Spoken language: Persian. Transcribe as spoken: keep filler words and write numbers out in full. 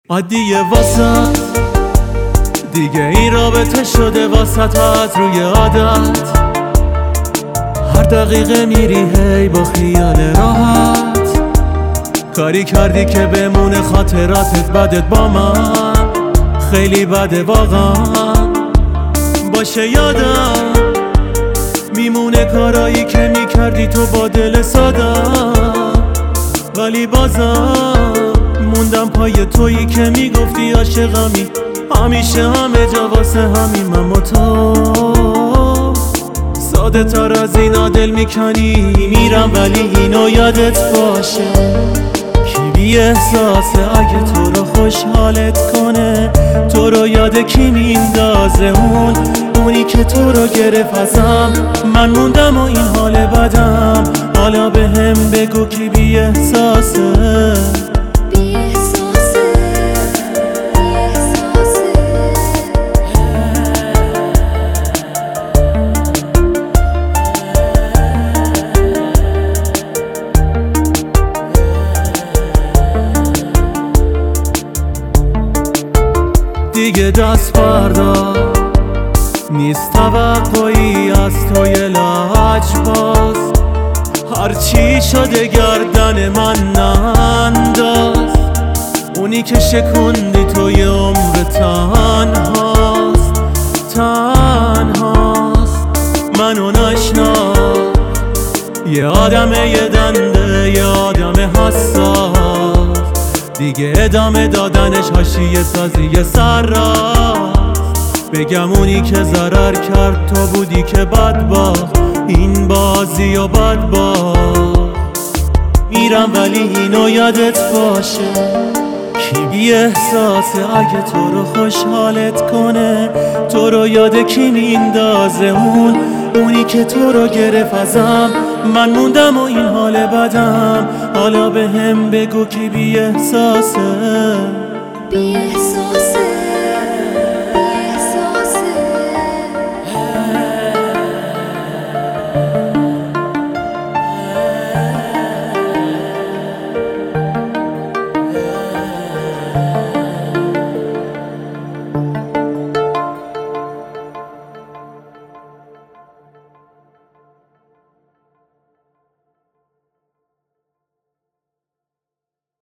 عادیه واسط دیگه این رابطه شده واسطت روی عادت. هر دقیقه میری هی با خیال راحت، کاری کردی که بمونه خاطراتت بدت با من. خیلی بده واقعا، باشه یادم میمونه کارایی که میکردی تو با دل سادم. ولی بازم موندم پای تویی که میگفتی عاشقمی، همیشه همه جا واسه همین من و تو. ساده تر از اینا دل میکنی میرم، ولی اینو یادت باشه کی بی احساسه اگه تو رو خوشحالت کنه. تو رو یاد کی میندازه؟ اون اونی که تو رو گرفت ازم. من موندم و این حال بدم، حالا به هم بگو کی بی احساسه. دیگه دست بردار، نیست توقعی از توی لجباز. هرچی شده گردن من ننداز، اونی که شکوندی توی عمر تنهاست. تنهاست منو نشنا، یه آدمه یه دنده یه آدم حساس. دیگه ادامه دادنش حاشیه سازی سر راست. بگم اونی که ضرر کرد تو بودی که بد باخت این بازی و بد باخت. میرم ولی اینو یادت باشه کی بی احساسه اگه تو رو خوشحالت کنه. تو رو یاد کی میندازه؟ اون اونی که تو رو گرفت ازم. من موندم و این حال بدم، حالا به هم بگو کی بی احساسه. بی احساسه